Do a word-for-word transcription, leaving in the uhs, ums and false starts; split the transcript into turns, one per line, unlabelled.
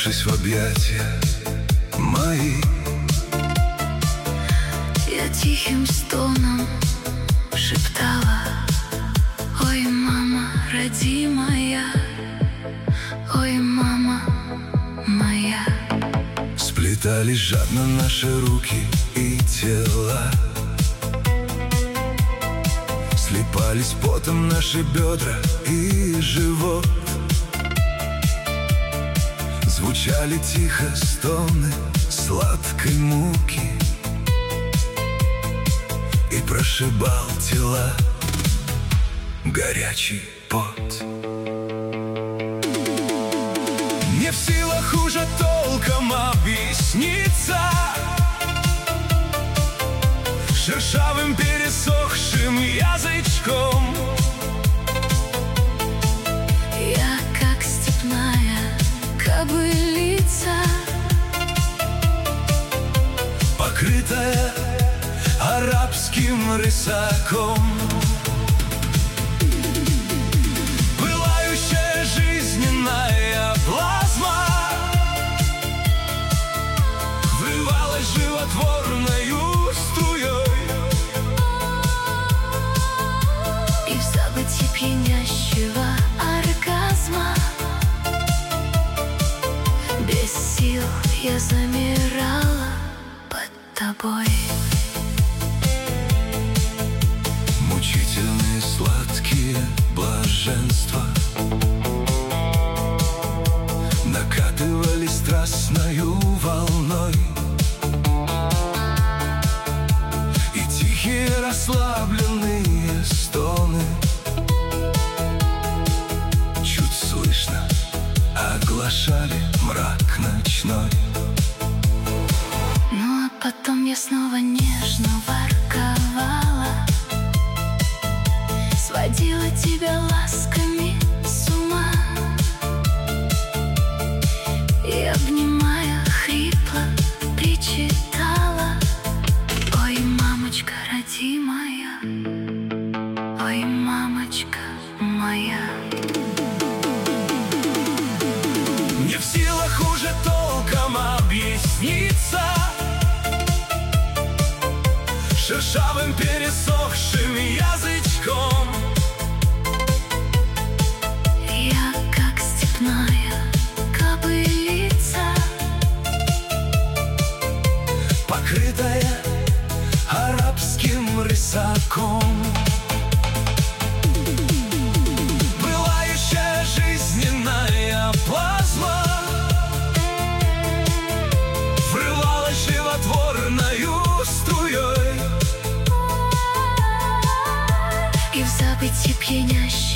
Ворвавшись в объятия мои,
я тихим стоном шептала: ой, мама родимая, ой, мама моя.
Сплетались жадно наши руки и тела, слипались потом наши бедра и живот. Звучали тихо стоны сладкой муки, и прошибал тела горячий пот. Не в силах уже толком объясниться шершавым пересохшим язычком.
Я как степная кобылица,
покрытая арабским рысаком. Пылающая жизненная плазма врывалась животворною струей,
и в забытье пьянящего оргазма без сил я замирала под тобой.
Мучительные сладкие блаженства накатывались страстною волной, и тихие расслабленные стоны чуть слышно оглашали мрак ночной.
Ну а потом я снова нежно ворковала, сводила тебя ласками с ума, и, обнимая, хрипло причитала: ой, мамочка родимая, ой, мамочка моя.
Не в силах уже толком объясниться шершавым пересохшим язычком.
Я как степная кобылица,
покрытая арабским рысаком. Пылающая жизненная плазма врывалась животворною струей,
и в забытье пьянящего